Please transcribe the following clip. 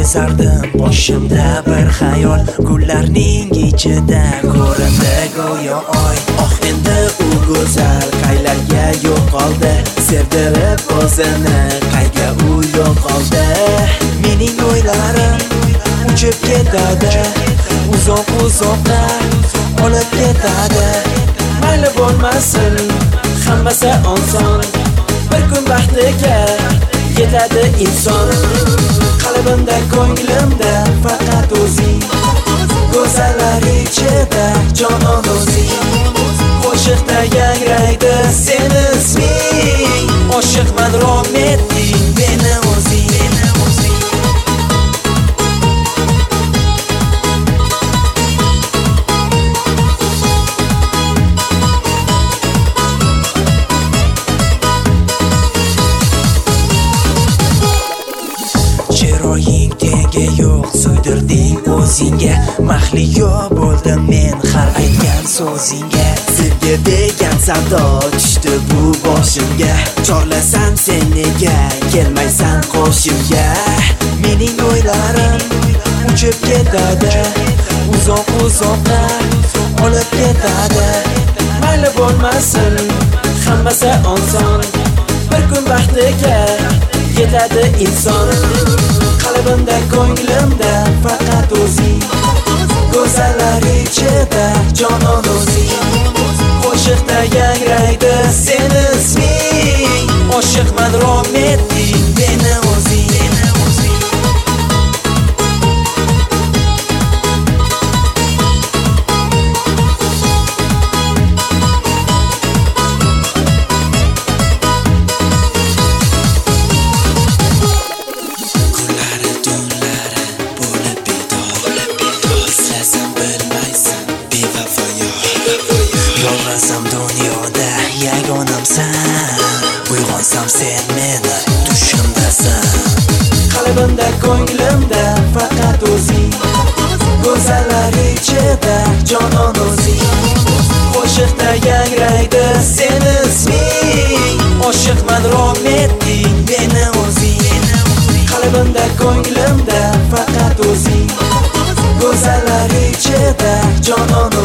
sezardim boshimda bir xayol, gullarning ichida ko'rindi go'yo oy. Oh endi u go'zal qaylarga yo'qoldi, sevdirib o'zini qayga u yo'qoldi. Mening o'ylarim uchib ketadi, uzoq-uzoqqa olib ketadi. Mayli bo'lmasin, hammasi oson, bir kun baxtiga yetadi inson. Qalbimda, ko'nglimda faqat o'zing, go'zallar ichida jonon o'zing. Qo'shiqda yangraydi seni isming, oshiqman rom etding meni o'zing. Chiroying tengi yo'q, so'ydirding o'zingga, mahliyo bo'ldim men har aytgan so'zingga. Sevgi degan savdo tushdi bu boshimga, chorlasam sen nega kelmaysan qo'shimga. Mening o'ylarim uchib ketadi, uzoq-uzoqqa olib ketadi. Mayli bo'lmasin, hammasi oson, bir kun baxtiga yetadi inson. Qalbimda, ko'nglimda faqat o'zing, go'zallar ichida jonon o'zing. Qo'shiqda yangraydi seni isming, oshiqman rom etding meni o'zing. Yolg'ansam dunyoda yagonamsan, uyg'onsam sen meni tushimdasan. Qalbimda, ko'nglimda faqat o'zing, go'zallar ichida jonon o'zing. Qo'shiqda yangraydi seni isming, oshiqman rom etding meni o'zing. Qalbimda, ko'nglimda faqat o'zing, go'zallar ichida jonon